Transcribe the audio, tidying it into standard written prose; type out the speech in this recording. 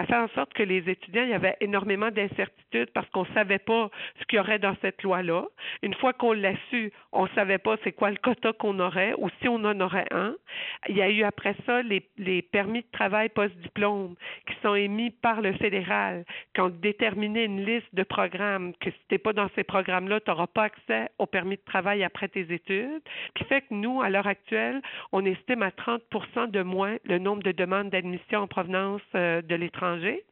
a fait en sorte que les étudiants, il y avait énormément d'incertitudes parce qu'on ne savait pas ce qu'il y aurait dans cette loi-là. Une fois qu'on l'a su, on ne savait pas c'est quoi le quota qu'on aurait ou si on en aurait un. Il y a eu après ça les permis de travail post-diplôme qui sont émis par le fédéral, qui ont déterminé une liste de programmes, que si tu n'es pas dans ces programmes-là, tu n'auras pas accès au permis de travail après tes études, qui fait que nous, à l'heure actuelle, on estime à 30 de moins le nombre de demandes d'admission en provenance de l'étranger.